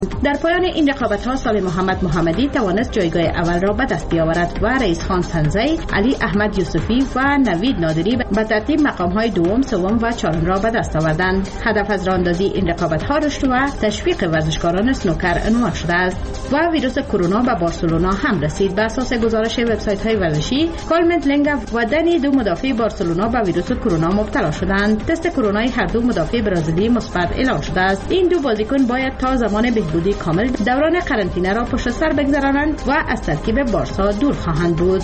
در پایان این رقابت‌ها صالح محمد محمدی توانست جایگاه اول را به دست بیاورد و رئیس خان سنزی، علی احمد یوسفی و نوید نادری به ترتیب مقام‌های دوم، سوم و چهارم را به دست آوردند. هدف از راه‌اندازی این رقابت‌ها رشد و تشویق ورزشکاران اسنوکر عنوان شده است و ویروس کرونا به بارسلونا هم رسید. به اساس گزارش وبسایت‌های ورزشی، کالمنت لنگا و دنی، دو مدافع بارسلونا به ویروس کرونا مبتلا شدند. تست کرونای هر دو مدافع برزیلی مثبت اعلام شده است. این دو بازیکن باید تا زمان بودی کامل دوران قرنطینه را پشت سر بگذرانند و از ترکیب بارسا دور خواهند بود.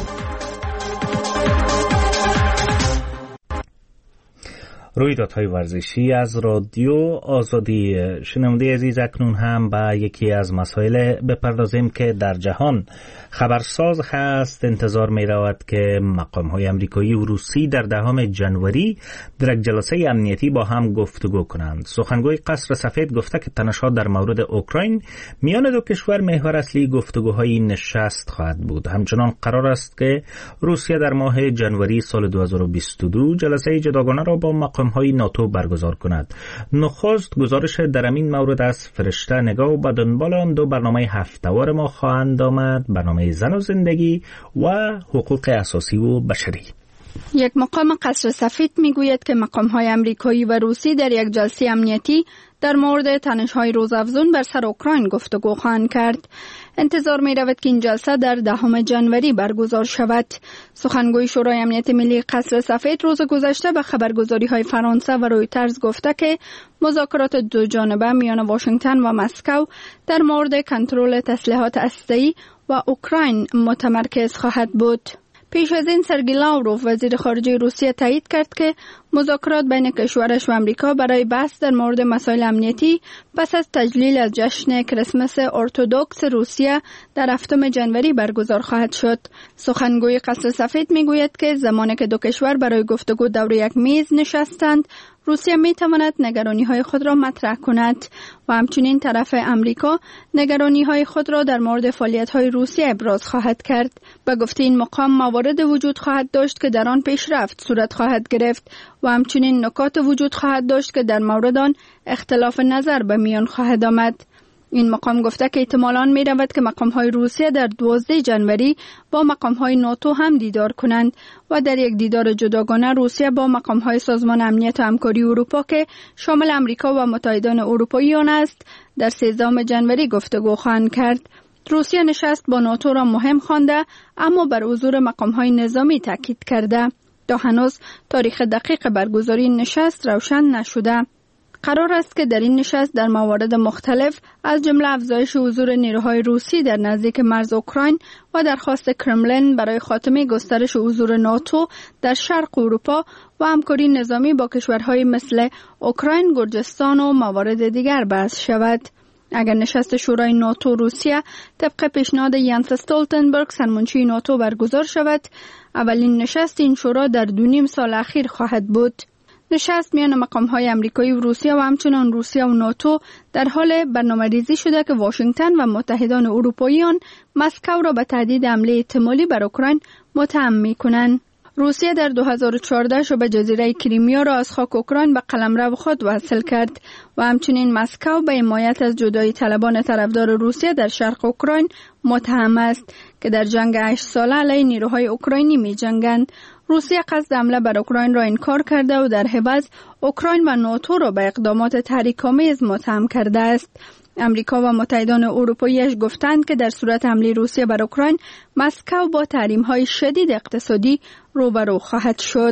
رویدادهای ورزشی از رادیو آزادی. شنونده عزیز، اکنون هم به یکی از مسائل بپردازیم که در جهان خبرساز هست. انتظار می رود که مقام‌های امریکایی و روسی در 10 ژانویه در یک جلسه امنیتی با هم گفتگو کنند. سخنگوی قصر سفید گفته که تنش‌ها در مورد اوکراین میان دو کشور محور اصلی گفتگوهای نشست خواهد بود. همچنان قرار است که روسیه در ماه ژانویه سال 2022 جلسه جداگانه را با مقام‌های ناتو برگزار کند. نخست گزارش در این مورد از فرشته نگاه و به دنبال آن دو برنامه هفته‌وار ما خواهند آمد: برنامه زن و زندگی و حقوق اساسی و بشری. یک مقام قصر سفید میگوید که مقام‌های آمریکایی و روسی در یک جلسه امنیتی در مورد تنش‌های روزافزون بر سر اوکراین گفتگو خواهند کرد. انتظار می رود که این جلسه در 10 ژانویه برگزار شود. سخنگوی شورای امنیت ملی قصر سفید روز گذشته به خبرگزاری‌های فرانسه و رویترز گفته که مذاکرات دو جانبه میان واشنگتن و مسکو در مورد کنترل تسلیحات هسته‌ای و اوکراین متمرکز خواهد بود. پیش از این سرگئی لاوروف وزیر خارجه روسیه تایید کرد که مذاکرات بین کشورش و امریکا برای بحث در مورد مسائل امنیتی پس از تجلیل از جشن کریسمس ارتدوکس روسیه در 7 ژانویه برگزار خواهد شد. سخنگوی قصر سفید میگوید که زمانی که دو کشور برای گفتگو دور یک میز نشستند، روسیه می تواند نگرانی‌های خود را مطرح کند و همچنین طرف امریکا نگرانی‌های خود را در مورد فعالیت‌های روسیه ابراز خواهد کرد. به گفته این مقام موارد وجود خواهد داشت که در آن پیشرفت صورت خواهد گرفت و همچنین نکات وجود خواهد داشت که در مورد آن اختلاف نظر به میان خواهد آمد. این مقام گفته که احتمالاً می رود که مقام‌های روسیه در 12 ژانویه با مقام‌های ناتو هم دیدار کنند و در یک دیدار جداگانه روسیه با مقام‌های سازمان امنیت و همکاری اروپا که شامل امریکا و متحدان اروپایی آن است در 13 ژانویه گفتگو خواهند کرد. روسیه نشست با ناتو را مهم خوانده اما بر حضور مقام‌های نظامی تاکید کرده. تا هنوز تاریخ دقیق برگزاری نشست روشن نشده. قرار است که در این نشست در موارد مختلف از جمله افزایش حضور نیروهای روسی در نزدیک مرز اوکراین و درخواست کرملین برای خاتمه گسترش حضور ناتو در شرق اروپا و همکاری نظامی با کشورهای مثل اوکراین، گرجستان و موارد دیگر بحث شود. اگر نشست شورای ناتو روسیه طبق پیشنهاد ینس استولتنبرگ سرمنشی ناتو برگزار شود، اولین نشست این شورا در 2.5 سال اخیر خواهد بود. نشست میان مقام‌های آمریکایی و روسیه و همچنان روسیه و ناتو در حال برنامه‌ریزی شده که واشنگتن و متحدان اروپایی آن مسکو را به تهدید حمله احتمالی بر اوکراین متهم می‌کنند. روسیه در 2014 شبه جزیره کریمیا را از خاک اوکراین به قلمرو خود وصل کرد و همچنین مسکو به حمایت از جدایی طلبان طرفدار روسیه در شرق اوکراین متهم است که در جنگ 8 ساله علیه نیروهای اوکراینی می‌جنگند. روسیه قصد حمله بر اوکراین را انکار کرده و در عوض اوکراین و ناتو را به اقدامات تحریک‌آمیز متهم کرده است. امریکا و متحدان اروپاییش گفتند که در صورت حمله روسیه بر اوکراین، مسکو با تحریم‌های شدید اقتصادی روبرو خواهد شد.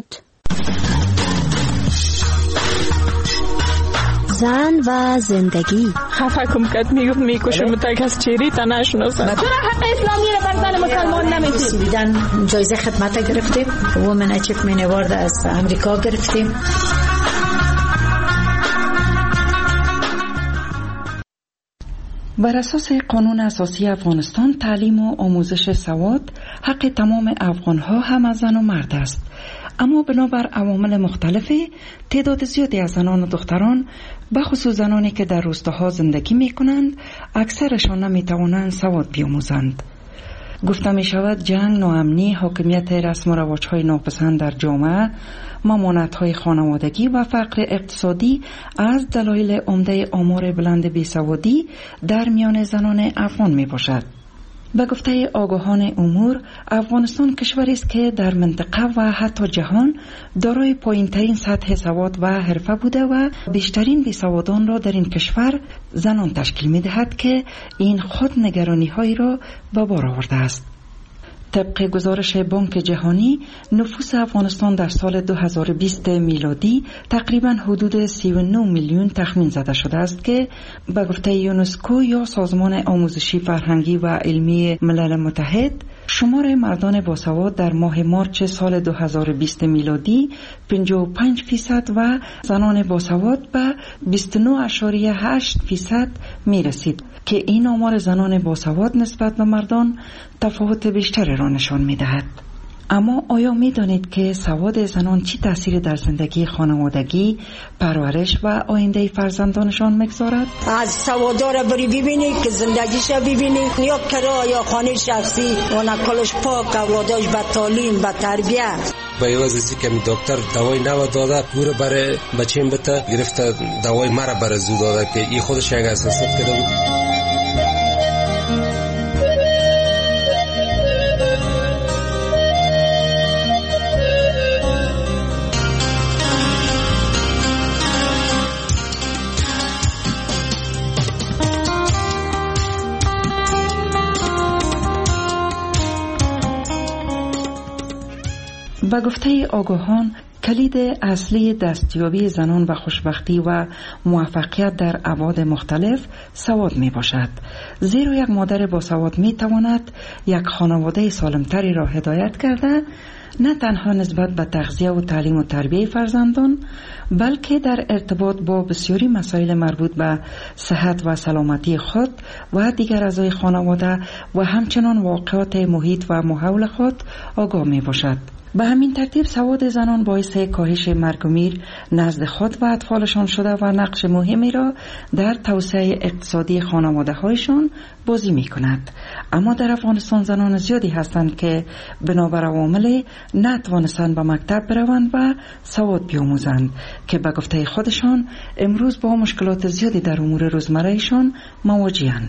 زن و زندگی. خفه کم کد میکشم تا کس چیری تا نشناسم. چرا حق اسلامی را بر زن مسلمان نمیدید؟ سویدن جایزه خدمت گرفتیم، وومن اچیومنت اوارد از امریکا گرفتیم. بر اساس قانون اساسی افغانستان، تعلیم و آموزش سواد حق تمام افغان‌ها هم از زن و مرد است. اما بنابر عوامل مختلفی تعداد زیادی از زنان و دختران، بخصوص زنانی که در روستاها زندگی می کنند، اکثرشان نمی توانند سواد بیاموزند. گفته می شود جنگ، ناامنی، حاکمیت رسم و رواج‌های ناپسند در جامعه، ممانعت‌های خانوادگی و فقر اقتصادی از دلایل عمده آمار بلند بیسوادی در میان زنان افغان می باشد. به گفته آگاهان امور، افغانستان کشوری است که در منطقه و حتی جهان دارای پایین‌ترین سطح سواد و حرفه بوده و بیشترین بیسوادان را در این کشور زنان تشکیل می‌دهد که این خود نگرانی‌هایی را به بار آورده است. طبق گزارش بانک جهانی، نفوس افغانستان در سال 2020 میلادی تقریباً حدود 39 میلیون تخمین زده شده است که به گفته یونسکو یا سازمان آموزشی فرهنگی و علمی ملل متحد، شمار مردان باسواد در ماه مارچ سال 2020 میلادی 55% و زنان باسواد به 29.8% می رسید که این آمار زنان باسواد نسبت به مردان تفاوت بیشتری را نشان می دهد. اما آیا می دانید که سواد زنان چی تأثیری در زندگی خانوادگی، پرورش و آینده فرزندانشان میگذارد؟ از سوادا را بری ببینی که زندگیش ببینی، یا کرا یا خانه شخصی و نکلش پاک، اولاداش به تعلیم، به تربیت. با یوازی که دکتر دوای نو داده پور برای بچیم بته گرفته، دوای مرا برای زو داده که این خودش یک اساسات کرده بود. به گفته آگاهان، کلید اصلی دستیابی زنان و خوشبختی و موفقیت در ابعاد مختلف سواد می باشد. زیرا یک مادر با سواد می تواند یک خانواده سالمتری را هدایت کرده، نه تنها نسبت به تغذیه و تعلیم و تربیه فرزندان، بلکه در ارتباط با بسیاری مسائل مربوط به صحت و سلامتی خود و دیگر اعضای خانواده و همچنان واقعات محیط و ماحول خود آگاه می باشد. به همین ترتیب سواد زنان باعث کاهش مرگ و میر نزد خود و اطفالشان شده و نقش مهمی را در توسعه اقتصادی خانواده هایشان بازی می کند. اما در افغانستان زنان زیادی هستند که بنابر عوامل نتوانستند به مکتب بروند و سواد بیاموزند که به گفته خودشان امروز با مشکلات زیادی در امور روزمرهشان مواجه‌اند.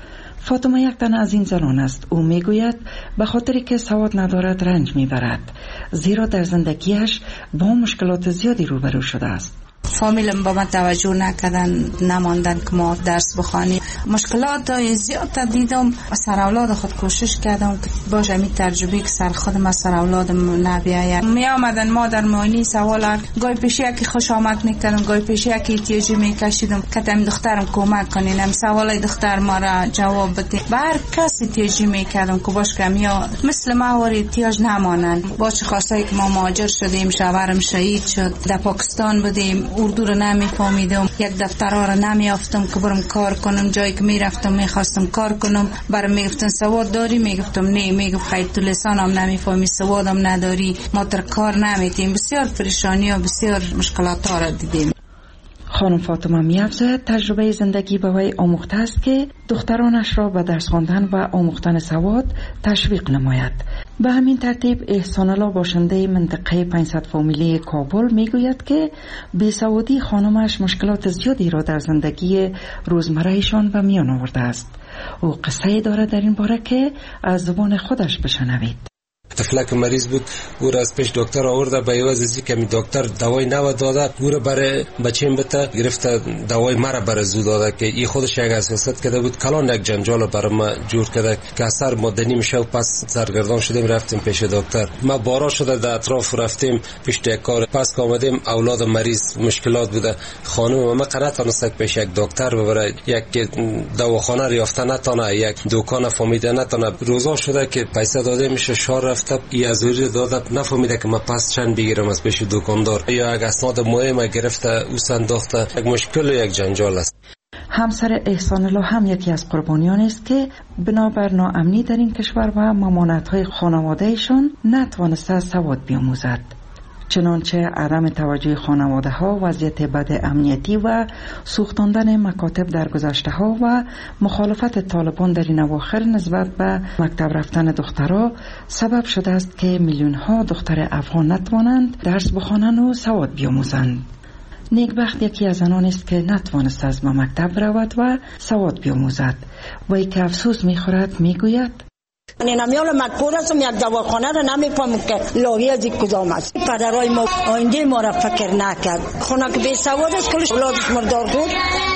فاطمه یک تن از این زنان است. او میگوید به خاطری که سواد ندارد رنج میبرد، زیرا در زندگیش با مشکلات زیادی روبرو شده است. فامیلم با من توجه نکردن، نماندن که ما درس بخوانیم. مشکلات زیاد دیدم. سر اولاد خود کوشش کردم که باشه می ترجمه که سر خودم از سر اولادم نبیاید. می آمدن ما در معاینه سوال گاهی پیش یکی خوش آمد میکردم، گاهی پیش یکی احتیاجی میکشیدم که تم دخترم کمک کنین، هم سوالای دختر ما را جواب بده. بر کس احتیاجی میکردم که باش که یا مثل ما واری احتیاج نمانن. با چه خواستایی که ما مهاجر شدیم، شوهرم شهید شد، در پاکستان بودیم، اردو رو نمیفهمیدم، یک دفترها رو نمیافتم که برم کار کنم. جایی که میرفتم میخواستم کار کنم، برام میگفتن سواد داری؟ میگفتم نه. میگفت خیر تو لسانم نمیفهمی، سوادم نداری، ما تر کار نمیتیم. بسیار پریشانی و بسیار مشکلات ها را دیدیم. خانم فاطمه می‌افزاید تجربه زندگی به وی آموخته است که دخترانش را به درس خواندن و آموختن سواد تشویق نماید. به همین ترتیب احسان الله باشنده منطقه 500 فامیلی کابل میگوید که بیسوادی خانمش مشکلات زیادی را در زندگی روزمرهشان به میان آورده است. او قصه دارد در این باره که از زبان خودش بشنوید. طفلک مریض بود، او را از پیش دکتر آورده. به عوض از اینکه دکتر دوای نو داده، او را برای بچیم بته گرفته، دوای مرا برای زو داده که این خودش یک اساسات کرده بود. کلان یک جنجال برای ما جور کرده که اثر مدنی میشه و پس سرگردان شدیم، رفتیم پیش دکتر. ما بارا شده در اطراف رفتیم پیش دکتر، پس که آمدیم اولاد مریض مشکلات بوده. خانم ما قنات نتونست پیش یک دکتر ببره، یک دواخانه ریافته نتونه، یک دکان فهمیده نتونه. روزا شده که پیسه داده میشه، شار رفته ای از وری داده نفهمیده که ما پس چند بگیرم از پیش دکاندار، یا یک اسناد مهم گرفته او سنداخته. یک مشکل و یک جنجال است. همسر احسان الله هم یکی از قربانیان است که بنابر ناامنی در این کشور و ممانعت‌های خانواده‌شان نتوانسته سواد بیاموزد. چنانچه عدم توجه خانواده ها، وضعیت بد امنیتی و سوختاندن مکاتب در گذشته ها و مخالفت طالبان در این اواخر نسبت به مکتب رفتن دخترها سبب شده است که میلیون ها دختر افغان نتوانند درس بخوانند و سواد بیاموزند. نیکبخت یکی از آنان است که نتوانست از به مکتب رود و سواد بیاموزد و ای که افسوس میخورد میگوید نمیال مدپور هستم، یک دواخانه را نمیفهمم که لاغی از این کدام است. پدرای ما آینده ما را فکر نکرد. خونه که بی سواد است کلش اولادش مردار بود.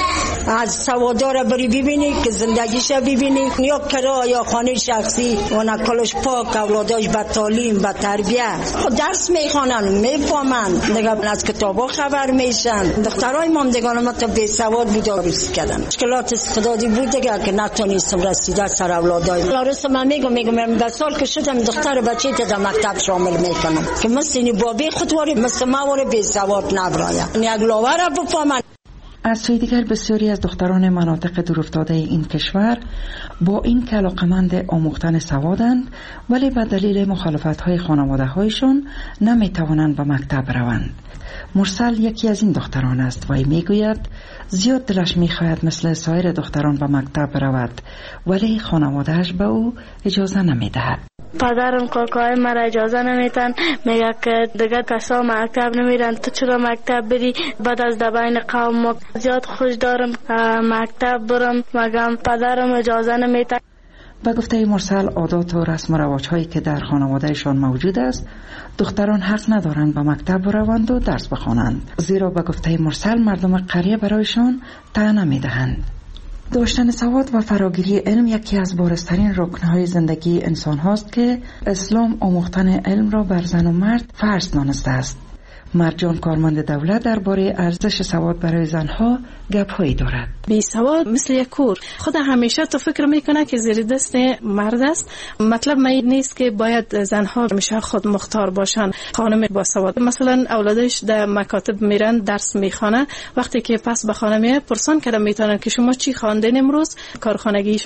از سوادار را بری ببینی که زندگیش ببینی، یا کرا یا خانه شخصی و نکلش پاک، اولاداش به تعلیم به تربیت درس میخوانن میفهمن، دیگه از کتابا خبر میشن. دخترای ما دیگه ما تا بی سواد بودار کردن. مشکلات استعدادی بود دیگه که نتونستم رسیده سر اولادای لارس. من میگم 10 سال که شدم دختر بچه تا در مکتب شامل میکنم که مثل این بابی خودواری مثل ما واره بی سواد نبرایم، یک لاوه را بفهمن. از سوی دیگر بسیاری از دختران مناطق دورافتاده این کشور با این که علاقمند آموختن سوادند ولی به دلیل مخالفت‌های خانواده‌هایشان نمی‌توانند به مکتب روند. مرسل یکی از این دختران است و میگوید زیاد دلش می‌خواهد مثل سایر دختران به مکتب رود ولی خانواده‌اش به او اجازه نمی‌دهد. پدرم کاکای مرا اجازه نمیتن، میگه که دیگه کسا مکتب نمیرن، تو چرا مکتب بری؟ بعد از دبین قوم ما زیاد خوش دارم مکتب برم، مگم پدرم اجازه نمیتن. به گفته مرسل عادات و رسم و رواج‌هایی که در خانوادهشان موجود است دختران حق ندارند به مکتب بروند و درس بخوانند، زیرا به گفته مرسل مردم قریه برایشان طعنه نمیدهند. داشتن سواد و فراگیری علم یکی از بارزترین رکنهای زندگی انسان هاست که اسلام آموختن علم را بر زن و مرد فرض دانسته است. مرجان کارمند دولت درباره ارزش سواد برای زنها گپ‌هایی دارد. بی سواد مثل یک کور، خود همیشه تو فکر میکنه که زیر دست مرد است. مطلب این نیست که باید زنها همیشه خود مختار باشن. خانم با سواد مثلا اولادش در مکاتب میرن درس میخوانه، وقتی که پس به خانه میاد پرسان کردن میتونن که شما چی خواندین امروز، کارخانگیش